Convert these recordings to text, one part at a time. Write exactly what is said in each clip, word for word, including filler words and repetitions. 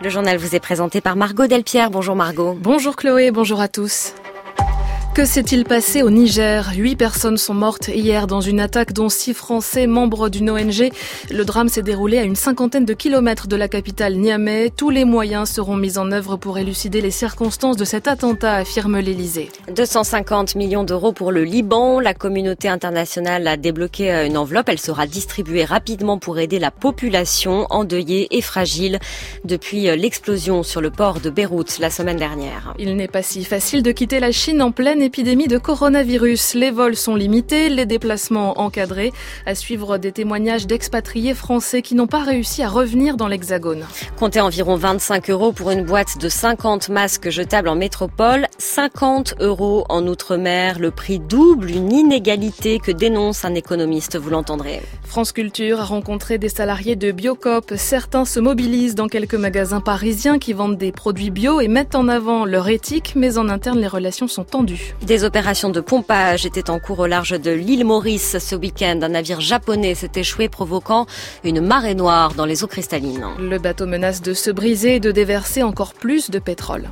Le journal vous est présenté par Margot Delpierre. Bonjour Margot. Bonjour Chloé, bonjour à tous. Que s'est-il passé au Niger ? Huit personnes sont mortes hier dans une attaque dont six Français membres d'une O N G. Le drame s'est déroulé à une cinquantaine de kilomètres de la capitale Niamey. Tous les moyens seront mis en œuvre pour élucider les circonstances de cet attentat, affirme l'Élysée. deux cent cinquante millions d'euros pour le Liban. La communauté internationale a débloqué une enveloppe. Elle sera distribuée rapidement pour aider la population endeuillée et fragile depuis l'explosion sur le port de Beyrouth la semaine dernière. Il n'est pas si facile de quitter la Chine en pleine épidémie de coronavirus. Les vols sont limités, les déplacements encadrés. À suivre des témoignages d'expatriés français qui n'ont pas réussi à revenir dans l'Hexagone. Comptez environ vingt-cinq euros pour une boîte de cinquante masques jetables en métropole, cinquante euros en outre-mer. Le prix double, une inégalité que dénonce un économiste, vous l'entendrez. France Culture a rencontré des salariés de Biocoop. Certains se mobilisent dans quelques magasins parisiens qui vendent des produits bio et mettent en avant leur éthique, mais en interne, les relations sont tendues. Des opérations de pompage étaient en cours au large de l'île Maurice ce week-end. Un navire japonais s'est échoué, provoquant une marée noire dans les eaux cristallines. Le bateau menace de se briser et de déverser encore plus de pétrole.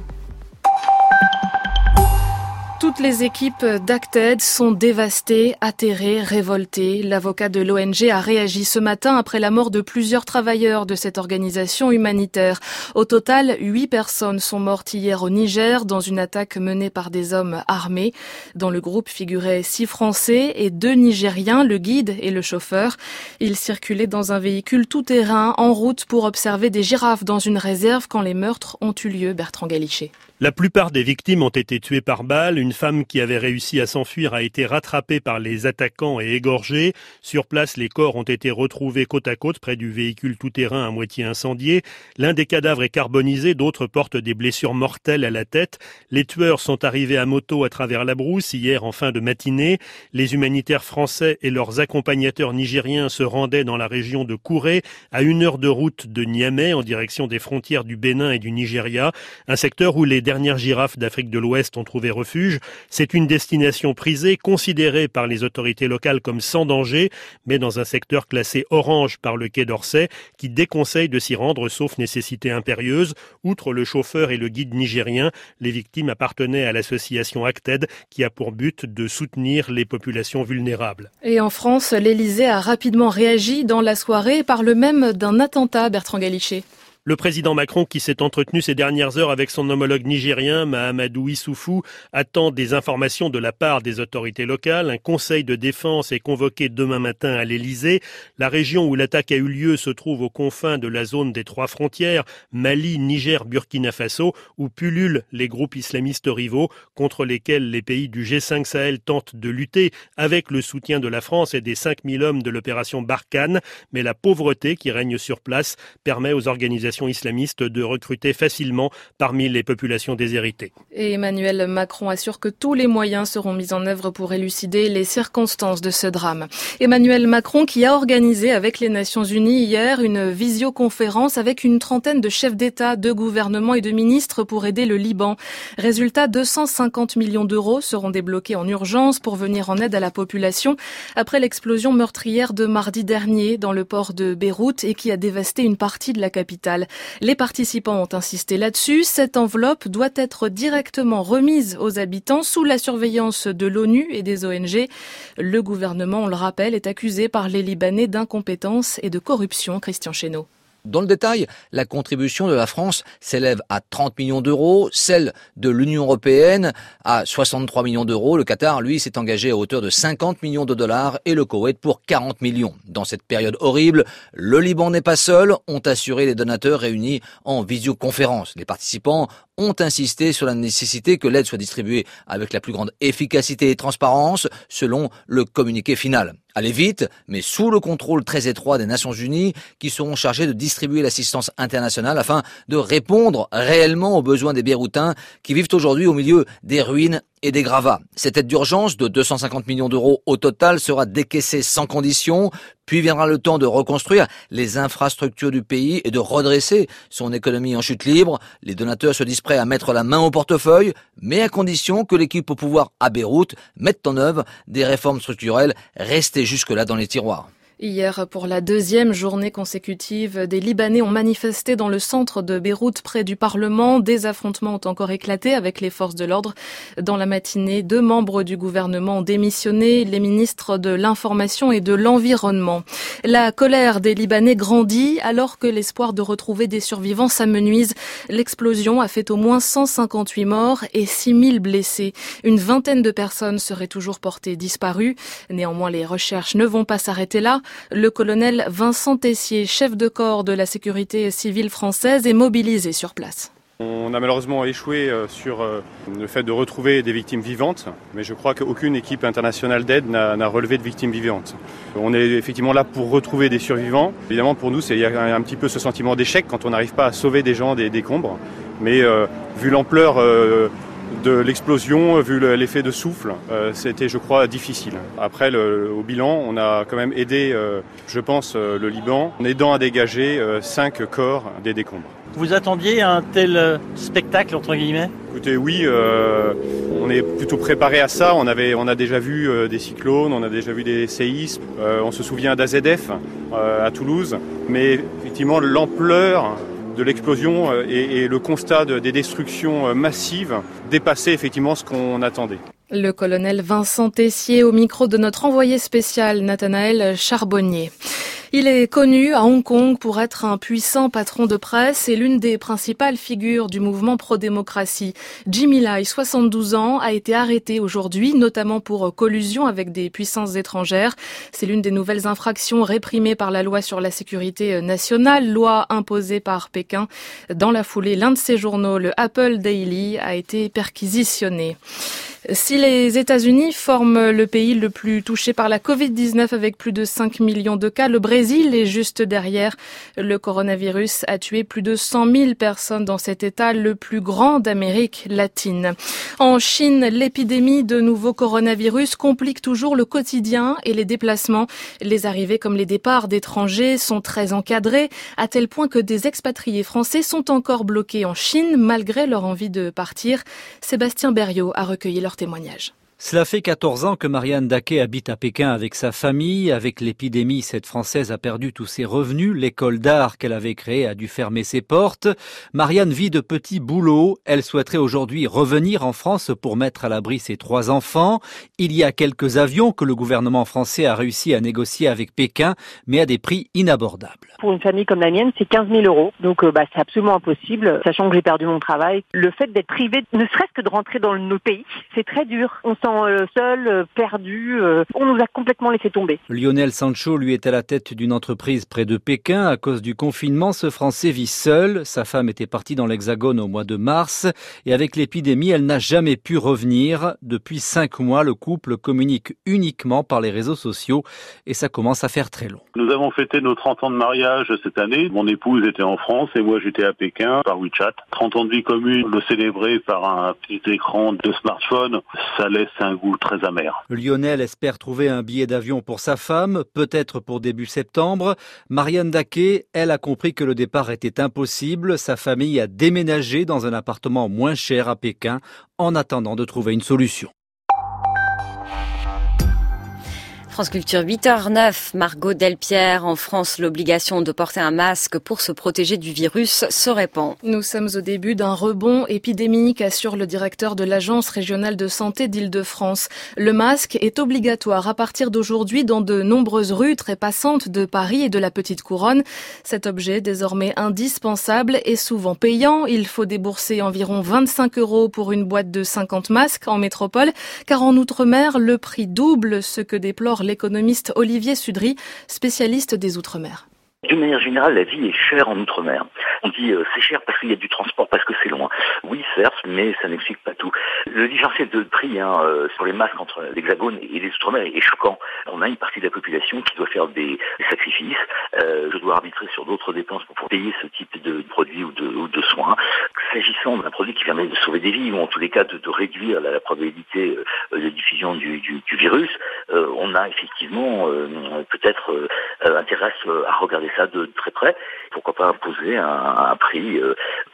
Toutes les équipes d'Acted sont dévastées, atterrées, révoltées. L'avocat de l'O N G a réagi ce matin après la mort de plusieurs travailleurs de cette organisation humanitaire. Au total, huit personnes sont mortes hier au Niger dans une attaque menée par des hommes armés. Dans le groupe figuraient six Français et deux Nigériens, le guide et le chauffeur. Ils circulaient dans un véhicule tout-terrain en route pour observer des girafes dans une réserve quand les meurtres ont eu lieu. Bertrand Galichet. La plupart des victimes ont été tuées par balles. Une femme qui avait réussi à s'enfuir a été rattrapée par les attaquants et égorgée. Sur place, les corps ont été retrouvés côte à côte près du véhicule tout-terrain à moitié incendié. L'un des cadavres est carbonisé, d'autres portent des blessures mortelles à la tête. Les tueurs sont arrivés à moto à travers la brousse hier en fin de matinée. Les humanitaires français et leurs accompagnateurs nigériens se rendaient dans la région de Kouré, à une heure de route de Niamey, en direction des frontières du Bénin et du Nigeria, un secteur où les dernières girafes d'Afrique de l'Ouest ont trouvé refuge. C'est une destination prisée, considérée par les autorités locales comme sans danger, mais dans un secteur classé orange par le Quai d'Orsay, qui déconseille de s'y rendre sauf nécessité impérieuse. Outre le chauffeur et le guide nigérien, les victimes appartenaient à l'association Acted, qui a pour but de soutenir les populations vulnérables. Et en France, l'Élysée a rapidement réagi dans la soirée, parle même d'un attentat, Bertrand Galichet. Le président Macron, qui s'est entretenu ces dernières heures avec son homologue nigérien, Mahamadou Issoufou, attend des informations de la part des autorités locales. Un conseil de défense est convoqué demain matin à l'Élysée. La région où l'attaque a eu lieu se trouve aux confins de la zone des trois frontières, Mali, Niger, Burkina Faso, où pullulent les groupes islamistes rivaux contre lesquels les pays du G cinq Sahel tentent de lutter avec le soutien de la France et des cinq mille hommes de l'opération Barkhane. Mais la pauvreté qui règne sur place permet aux organisations islamistes de recruter facilement parmi les populations déshéritées. Et Emmanuel Macron assure que tous les moyens seront mis en œuvre pour élucider les circonstances de ce drame. Emmanuel Macron qui a organisé avec les Nations Unies hier une visioconférence avec une trentaine de chefs d'État, de gouvernement et de ministres pour aider le Liban. Résultat, deux cent cinquante millions d'euros seront débloqués en urgence pour venir en aide à la population après l'explosion meurtrière de mardi dernier dans le port de Beyrouth et qui a dévasté une partie de la capitale. Les participants ont insisté là-dessus. Cette enveloppe doit être directement remise aux habitants sous la surveillance de l'ONU et des O N G. Le gouvernement, on le rappelle, est accusé par les Libanais d'incompétence et de corruption. Christian Chesneau. Dans le détail, la contribution de la France s'élève à trente millions d'euros, celle de l'Union européenne à soixante-trois millions d'euros. Le Qatar, lui, s'est engagé à hauteur de cinquante millions de dollars et le Koweït pour quarante millions. Dans cette période horrible, le Liban n'est pas seul, ont assuré les donateurs réunis en visioconférence. Les participants ont insisté sur la nécessité que l'aide soit distribuée avec la plus grande efficacité et transparence, selon le communiqué final. Allez vite, mais sous le contrôle très étroit des Nations Unies, qui seront chargés de distribuer l'assistance internationale afin de répondre réellement aux besoins des Beyrouthins qui vivent aujourd'hui au milieu des ruines et des gravats. Cette aide d'urgence de deux cent cinquante millions d'euros au total sera décaissée sans condition, puis viendra le temps de reconstruire les infrastructures du pays et de redresser son économie en chute libre. Les donateurs se disent prêts à mettre la main au portefeuille, mais à condition que l'équipe au pouvoir à Beyrouth mette en œuvre des réformes structurelles restées jusque-là dans les tiroirs. Hier, pour la deuxième journée consécutive, des Libanais ont manifesté dans le centre de Beyrouth près du Parlement. Des affrontements ont encore éclaté avec les forces de l'ordre. Dans la matinée, deux membres du gouvernement ont démissionné, les ministres de l'Information et de l'Environnement. La colère des Libanais grandit alors que l'espoir de retrouver des survivants s'amenuise. L'explosion a fait au moins cent cinquante-huit morts et six mille blessés. Une vingtaine de personnes seraient toujours portées disparues. Néanmoins, les recherches ne vont pas s'arrêter là. Le colonel Vincent Tessier, chef de corps de la sécurité civile française, est mobilisé sur place. On a malheureusement échoué sur le fait de retrouver des victimes vivantes, mais je crois qu'aucune équipe internationale d'aide n'a, n'a relevé de victimes vivantes. On est effectivement là pour retrouver des survivants. Évidemment, pour nous, c'est, il y a un petit peu ce sentiment d'échec quand on n'arrive pas à sauver des gens des décombres. Mais euh, vu l'ampleur euh, de l'explosion, vu l'effet de souffle, euh, c'était, je crois, difficile. Après, le, au bilan, on a quand même aidé, euh, je pense, euh, le Liban, en aidant à dégager euh, cinq corps des décombres. Vous attendiez un tel spectacle, entre guillemets ? Écoutez, oui, euh, on est plutôt préparé à ça. On, avait, on a déjà vu euh, des cyclones, on a déjà vu des séismes. Euh, on se souvient d'A Z F euh, à Toulouse. Mais effectivement, l'ampleur de l'explosion et, et le constat de, des destructions massives dépassait effectivement ce qu'on attendait. Le colonel Vincent Tessier au micro de notre envoyé spécial Nathanaël Charbonnier. Il est connu à Hong Kong pour être un puissant patron de presse et l'une des principales figures du mouvement pro-démocratie. Jimmy Lai, soixante-douze ans, a été arrêté aujourd'hui, notamment pour collusion avec des puissances étrangères. C'est l'une des nouvelles infractions réprimées par la loi sur la sécurité nationale, loi imposée par Pékin. Dans la foulée, l'un de ses journaux, le Apple Daily, a été perquisitionné. Si les États-Unis forment le pays le plus touché par la covid dix-neuf avec plus de cinq millions de cas, le Brésil est juste derrière. Le coronavirus a tué plus de cent mille personnes dans cet État le plus grand d'Amérique latine. En Chine, l'épidémie de nouveau coronavirus complique toujours le quotidien et les déplacements. Les arrivées comme les départs d'étrangers sont très encadrées, à tel point que des expatriés français sont encore bloqués en Chine malgré leur envie de partir. Sébastien Berriot a recueilli leur témoignage. Cela fait quatorze ans que Marianne Daquet habite à Pékin avec sa famille. Avec l'épidémie, cette Française a perdu tous ses revenus. L'école d'art qu'elle avait créée a dû fermer ses portes. Marianne vit de petits boulots. Elle souhaiterait aujourd'hui revenir en France pour mettre à l'abri ses trois enfants. Il y a quelques avions que le gouvernement français a réussi à négocier avec Pékin, mais à des prix inabordables. Pour une famille comme la mienne, c'est quinze mille euros. Donc euh, bah, c'est absolument impossible, sachant que j'ai perdu mon travail. Le fait d'être privé, ne serait-ce que de rentrer dans nos pays, c'est très dur. On sent seul, perdu, on nous a complètement laissé tomber. Lionel Sancho, lui, est à la tête d'une entreprise près de Pékin. À cause du confinement, ce Français vit seul. Sa femme était partie dans l'Hexagone au mois de mars. Et avec l'épidémie, elle n'a jamais pu revenir. Depuis cinq mois, le couple communique uniquement par les réseaux sociaux. Et ça commence à faire très long. Nous avons fêté nos trente ans de mariage cette année. Mon épouse était en France et moi j'étais à Pékin par WeChat. trente ans de vie commune, le célébrer par un petit écran de smartphone, ça laisse un goût très amer. Lionel espère trouver un billet d'avion pour sa femme, peut-être pour début septembre. Marianne Daquet, elle a compris que le départ était impossible. Sa famille a déménagé dans un appartement moins cher à Pékin en attendant de trouver une solution. France Culture, huit heures neuf, Margot Delpierre. En France, l'obligation de porter un masque pour se protéger du virus se répand. Nous sommes au début d'un rebond épidémique, assure le directeur de l'Agence régionale de santé d'Île-de-France. Le masque est obligatoire à partir d'aujourd'hui dans de nombreuses rues très passantes de Paris et de la Petite Couronne. Cet objet, désormais indispensable, est souvent payant. Il faut débourser environ vingt-cinq euros pour une boîte de cinquante masques en métropole, car en Outre-mer, le prix double, ce que déplore l'économiste Olivier Sudry, spécialiste des Outre-mer. D'une manière générale, la vie est chère en Outre-mer. On dit euh, c'est cher parce qu'il y a du transport, parce que c'est loin. Oui, certes, mais ça n'explique pas tout. Le différentiel de prix hein, euh, sur les masques entre l'Hexagone et les Outre-mer est choquant. On a une partie de la population qui doit faire des, des sacrifices. Euh, je dois arbitrer sur d'autres dépenses pour, pour payer ce type de produits ou de, ou de soins. S'agissant d'un produit qui permet de sauver des vies, ou en tous les cas de, de réduire la, la probabilité euh, de diffusion du, du, du virus, euh, on a effectivement euh, peut-être euh, intérêt à regarder ça de très près. Pourquoi pas imposer un, un prix euh,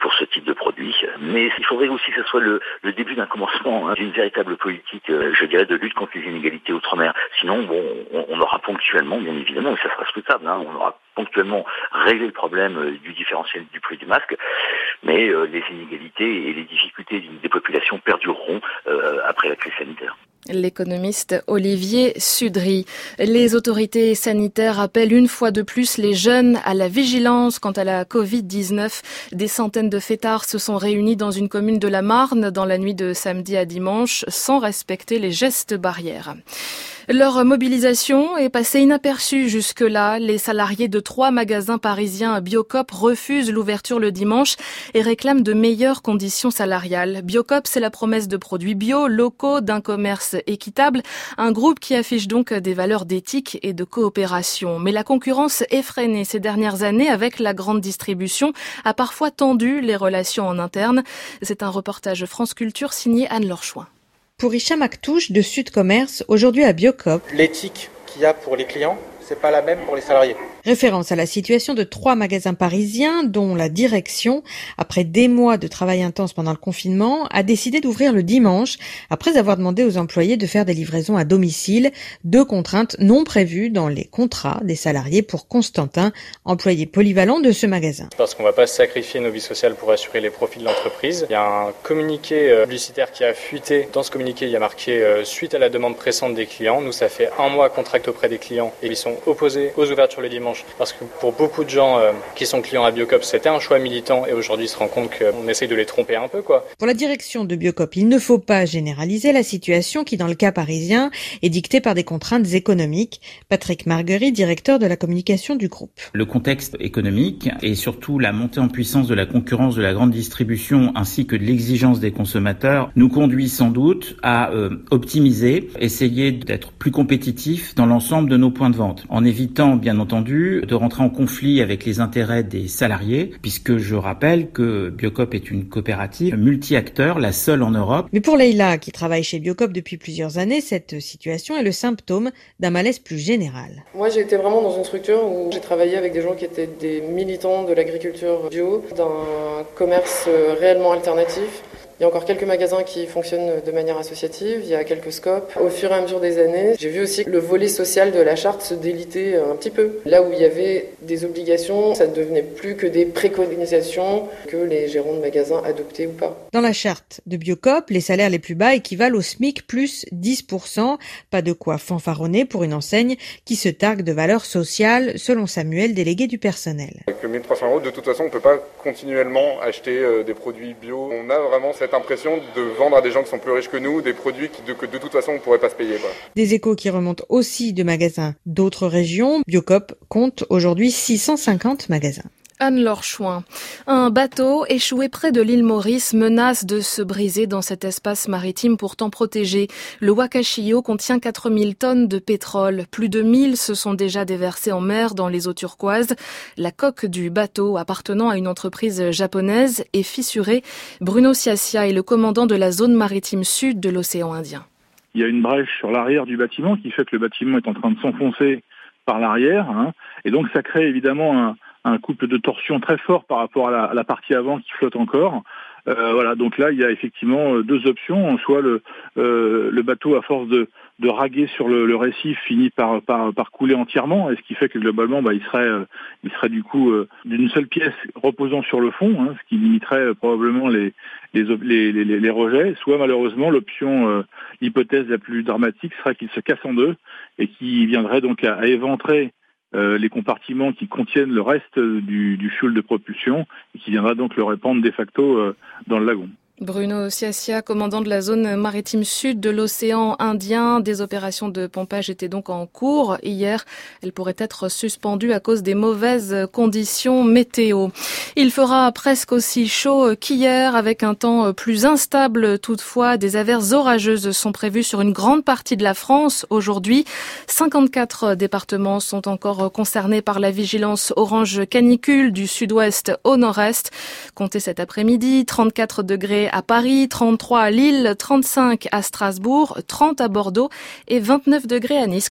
pour ce type de produit. Mais il faudrait aussi que ce soit le, le début d'un commencement, hein, d'une véritable politique, euh, je dirais, de lutte contre les inégalités outre-mer. Sinon, bon, on, on aura ponctuellement, bien évidemment, et ça sera souhaitable, hein, on aura ponctuellement réglé le problème euh, du différentiel du prix du masque, mais euh, les inégalités et les difficultés des populations perdureront euh, après la crise sanitaire. L'économiste Olivier Sudry. Les autorités sanitaires appellent une fois de plus les jeunes à la vigilance quant à la covid dix-neuf. Des centaines de fêtards se sont réunis dans une commune de la Marne dans la nuit de samedi à dimanche sans respecter les gestes barrières. Leur mobilisation est passée inaperçue jusque-là. Les salariés de trois magasins parisiens Biocop refusent l'ouverture le dimanche et réclament de meilleures conditions salariales. Biocop, c'est la promesse de produits bio, locaux, d'un commerce équitable. Un groupe qui affiche donc des valeurs d'éthique et de coopération. Mais la concurrence effrénée ces dernières années avec la grande distribution a parfois tendu les relations en interne. C'est un reportage France Culture signé Anne-Laure Chouin. Pour Hicham Aktouche de Sud Commerce, aujourd'hui à Biocop, l'éthique qu'il y a pour les clients, c'est pas la même pour les salariés. Référence à la situation de trois magasins parisiens dont la direction, après des mois de travail intense pendant le confinement, a décidé d'ouvrir le dimanche après avoir demandé aux employés de faire des livraisons à domicile, deux contraintes non prévues dans les contrats des salariés pour Constantin, employé polyvalent de ce magasin. Parce qu'on ne va pas sacrifier nos vies sociales pour assurer les profits de l'entreprise. Il y a un communiqué publicitaire qui a fuité. Dans ce communiqué, il y a marqué euh, suite à la demande pressante des clients. Nous, ça fait un mois qu'on tracte auprès des clients et ils sont opposés aux ouvertures le dimanche. Parce que pour beaucoup de gens euh, qui sont clients à Biocop, c'était un choix militant et aujourd'hui ils se rendent compte qu'on essaye de les tromper un peu, quoi. Pour la direction de Biocop, il ne faut pas généraliser la situation qui, dans le cas parisien, est dictée par des contraintes économiques. Patrick Marguerite, directeur de la communication du groupe. Le contexte économique et surtout la montée en puissance de la concurrence de la grande distribution ainsi que de l'exigence des consommateurs nous conduit sans doute à euh, optimiser, essayer d'être plus compétitifs dans l'ensemble de nos points de vente, en évitant bien entendu de rentrer en conflit avec les intérêts des salariés, puisque je rappelle que Biocop est une coopérative multi-acteurs, la seule en Europe. Mais pour Leïla, qui travaille chez Biocop depuis plusieurs années, cette situation est le symptôme d'un malaise plus général. Moi, j'ai été vraiment dans une structure où j'ai travaillé avec des gens qui étaient des militants de l'agriculture bio, d'un commerce réellement alternatif. Il y a encore quelques magasins qui fonctionnent de manière associative, il y a quelques scopes. Au fur et à mesure des années, j'ai vu aussi le volet social de la charte se déliter un petit peu. Là où il y avait des obligations, ça ne devenait plus que des préconisations que les gérants de magasins adoptaient ou pas. Dans la charte de Biocop, les salaires les plus bas équivalent au SMIC plus dix pour cent. Pas de quoi fanfaronner pour une enseigne qui se targue de valeurs sociales, selon Samuel, délégué du personnel. Avec le mille trois cents euros, de toute façon, on ne peut pas continuellement acheter des produits bio. On a vraiment cette impression de vendre à des gens qui sont plus riches que nous des produits qui, de, que de toute façon on ne pourrait pas se payer, quoi. Des échos qui remontent aussi de magasins d'autres régions. Biocop compte aujourd'hui six cent cinquante magasins. Anne-Laure Chouin. Un bateau échoué près de l'île Maurice menace de se briser dans cet espace maritime pourtant protégé. Le Wakashio contient quatre mille tonnes de pétrole. Plus de mille se sont déjà déversées en mer dans les eaux turquoises. La coque du bateau appartenant à une entreprise japonaise est fissurée. Bruno Siassia est le commandant de la zone maritime sud de l'océan Indien. Il y a une brèche sur l'arrière du bâtiment qui fait que le bâtiment est en train de s'enfoncer par l'arrière, hein, et donc ça crée évidemment un un couple de torsion très fort par rapport à la, à la partie avant qui flotte encore. Euh, voilà, donc là il y a effectivement deux options. Soit le, euh, le bateau, à force de, de raguer sur le, le récif, finit par, par, par couler entièrement, et ce qui fait que globalement bah, il serait, euh, il serait du coup euh, d'une seule pièce reposant sur le fond, hein, ce qui limiterait euh, probablement les, les, les, les, les rejets. Soit malheureusement l'option, euh, l'hypothèse la plus dramatique serait qu'il se casse en deux et qui viendrait donc à, à éventrer Euh, les compartiments qui contiennent le reste du, du fuel de propulsion et qui viendra donc le répandre de facto euh, dans le lagon. Bruno Siassia, commandant de la zone maritime sud de l'océan Indien. Des opérations de pompage étaient donc en cours hier. Elles pourraient être suspendues à cause des mauvaises conditions météo. Il fera presque aussi chaud qu'hier avec un temps plus instable toutefois. Des averses orageuses sont prévues sur une grande partie de la France aujourd'hui. cinquante-quatre départements sont encore concernés par la vigilance orange canicule du sud-ouest au nord-est. Comptez cet après-midi, trente-quatre degrés à Paris, trente-trois à Lille, trente-cinq à Strasbourg, trente à Bordeaux et vingt-neuf degrés à Nice.